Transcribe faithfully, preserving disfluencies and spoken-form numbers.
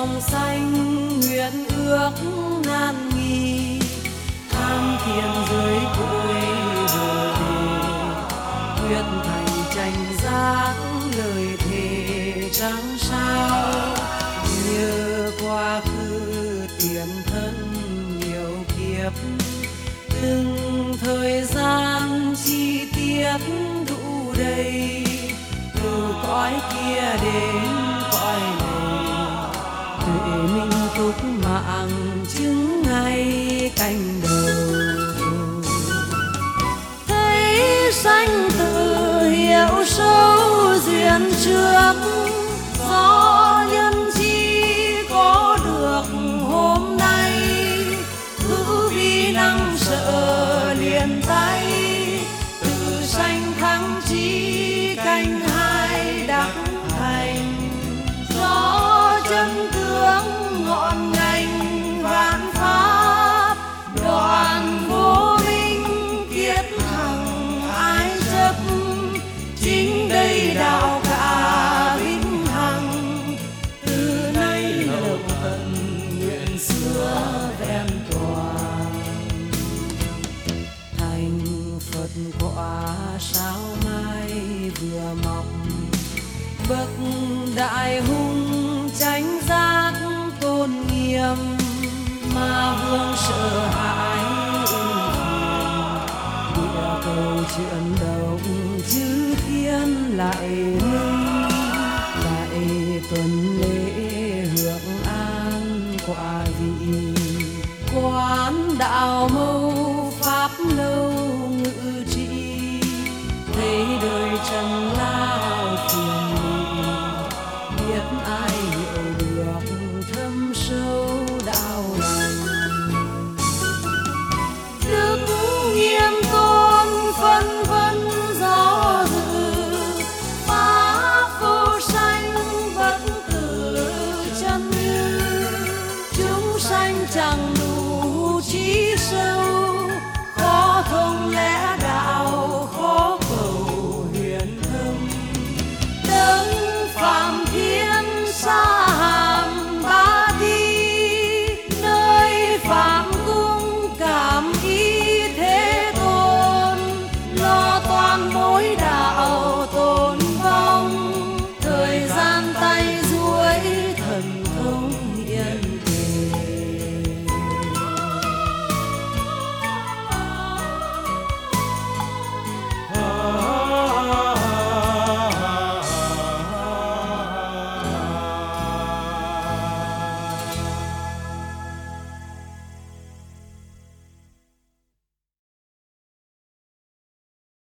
dòng xanh nguyện ước nan nghi, tham thiền dưới cội bồ đề, quyết thành tranh giác lời thề trắng sao. Nhớ quá khứ tiền thân nhiều kiếp, từng thời gian chi tiết đủ đầy, từ cõi kia đến cõi này, tuệ minh túc mạng chứng ngay cạnh đầu. Thấy sanh tử hiểu sâu duyên trước, do nhân chi có được hôm nay, hữu vi năng sợ liền tay, từ sanh thắng chi canh hai đắc thành. Do chân tướng ngọn ngành vạn pháp, đoạn vô minh kiết hằng ái chấp, chính đây đạo cả vĩnh hằng. Từ nay lộc tận nguyện xưa vẹn toàn, thành Phật quả sao mai vừa mọc. Bậc đại hùng chánh giác tôn nghiêm, mà vương sợ hãi ưu phiền. Địa cầu chuyển động chư thiên lại ngưng, lại tuần lễ hưởng an quả vị. Quán đạo mâu pháp lâu ngự trị, thấy đời trần lao phiền lụy, biết ai